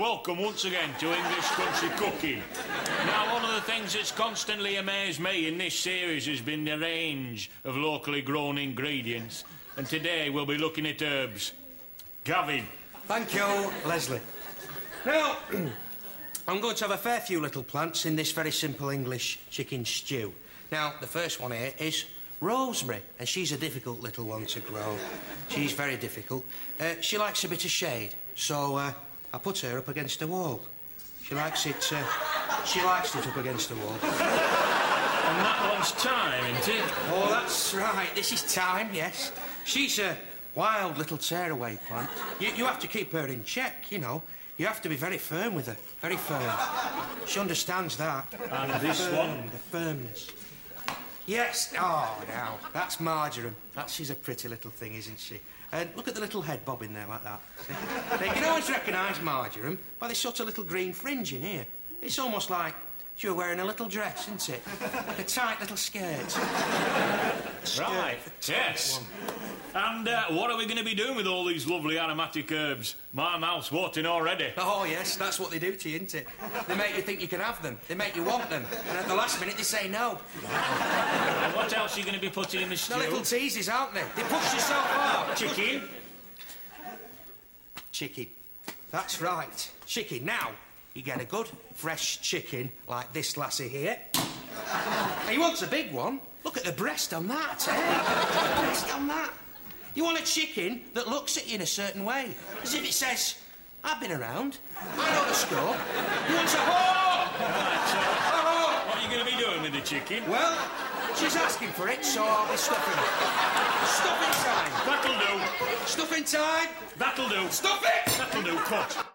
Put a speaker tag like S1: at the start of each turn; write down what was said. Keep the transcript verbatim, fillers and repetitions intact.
S1: welcome once again to English Country Cooking. Now, one of the things that's constantly amazed me in this series has been the range of locally grown ingredients. And today we'll be looking at herbs. Gavin.
S2: Thank you, Leslie. Now, I'm going to have a fair few little plants in this very simple English chicken stew. Now, the first one here is rosemary, and she's a difficult little one to grow. She's very difficult. Uh, she likes a bit of shade, so uh, I put her up against a wall. She likes it, uh, she likes it up against the wall.
S1: And that one's thyme, isn't it?
S2: Oh, that's right. This is thyme, yes. She's a wild little tearaway plant. You, you have to keep her in check, you know. You have to be very firm with her, very firm. She understands that.
S1: And this
S2: firm,
S1: one?
S2: The firmness. Yes. Oh, now, that's marjoram. That, she's a pretty little thing, isn't she? And look at the little head bobbing there like that. Now, you can always recognise marjoram by this sort of little green fringe in here. It's almost like she were wearing a little dress, isn't it? Like a tight little skirt. A skirt
S1: Right, yes.
S2: One.
S1: And uh, what are we going to be doing with all these lovely aromatic herbs? My mouth's watering already.
S2: Oh, yes, that's what they do to you, isn't it? They make you think you can have them. They make you want them. And at the last minute, they say no.
S1: And what else are you going to be putting in the stew?
S2: The little teases, aren't they? They push you so far.
S1: Chicken.
S2: Chicken. That's right. Chicken. Now, you get a good, fresh chicken like this lassie here. Now, he wants a big one. Look at the breast on that, eh? The breast on that. You want a chicken that looks at you in a certain way, as if it says, I've been around, I know the score. You want a ho!
S1: Right, so
S2: Ho!
S1: what are you going to be doing with the chicken?
S2: Well, she's asking for it, so I'll be stuffing it. Stuffing time.
S1: That'll do.
S2: Stuffing time.
S1: That'll do.
S2: Stuff it!
S1: That'll do. Cut.